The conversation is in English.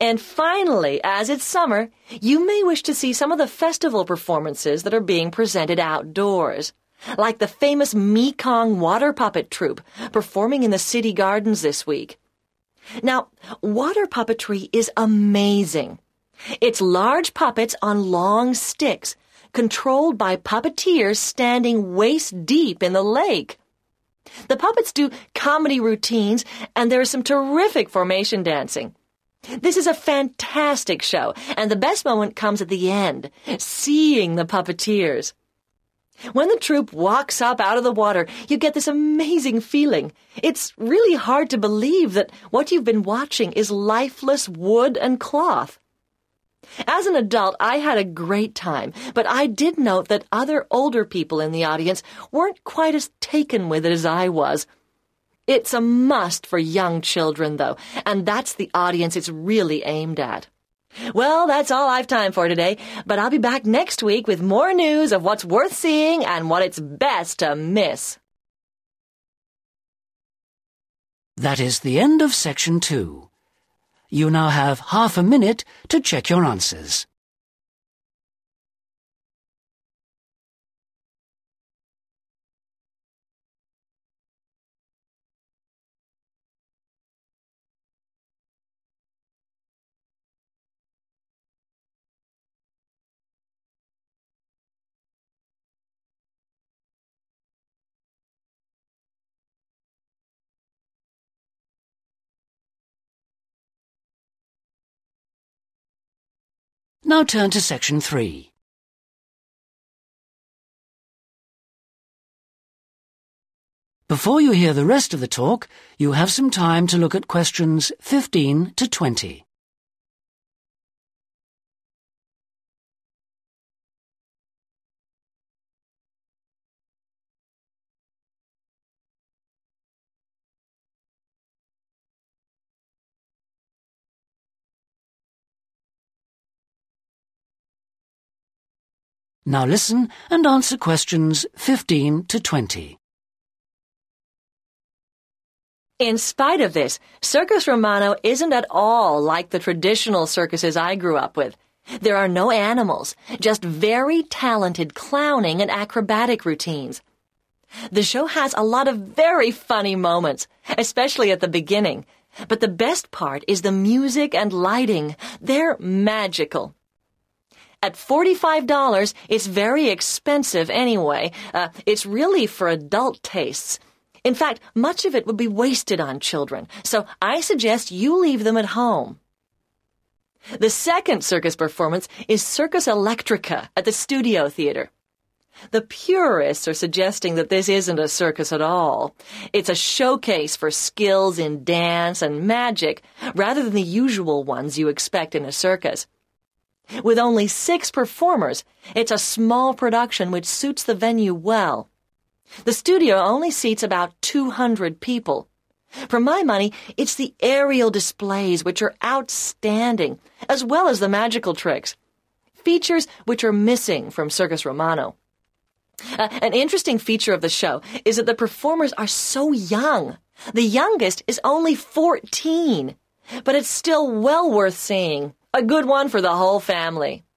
And finally, as it's summer, you may wish to see some of the festival performances that are being presented outdoors, like the famous Mekong Water Puppet Troupe performing in the city gardens this week. Now, water puppetry is amazing. It's large puppets on long sticks, controlled by puppeteers standing waist-deep in the lake. The puppets do comedy routines, and there is some terrific formation dancing. This is a fantastic show, and the best moment comes at the end, seeing the puppeteers. When the troupe walks up out of the water, you get this amazing feeling. It's really hard to believe that what you've been watching is lifeless wood and cloth. As an adult, I had a great time, but I did note that other older people in the audience weren't quite as taken with it as I was. It's a must for young children, though, and that's the audience it's really aimed at. Well, that's all I've time for today, but I'll be back next week with more news of what's worth seeing and what it's best to miss. That is the end of Section 2. You now have half a minute to check your answers. Now turn to Section 3. Before you hear the rest of the talk, you have some time to look at questions 15 to 20. Now listen and answer questions 15 to 20. In spite of this, Circus Romano isn't at all like the traditional circuses I grew up with. There are no animals, just very talented clowning and acrobatic routines. The show has a lot of very funny moments, especially at the beginning. But the best part is the music and lighting. They're magical. At $45, it's very expensive anyway. It's really for adult tastes. In fact, much of it would be wasted on children, so I suggest you leave them at home. The second circus performance is Circus Electrica at the Studio Theater. The purists are suggesting that this isn't a circus at all. It's a showcase for skills in dance and magic, rather than the usual ones you expect in a circus. With only 6 performers, it's a small production which suits the venue well. The studio only seats about 200 people. For my money, it's the aerial displays which are outstanding, as well as the magical tricks, features which are missing from Circus Romano. An interesting feature of the show is that the performers are so young. The youngest is only 14, but it's still well worth seeing. A good one for the whole family.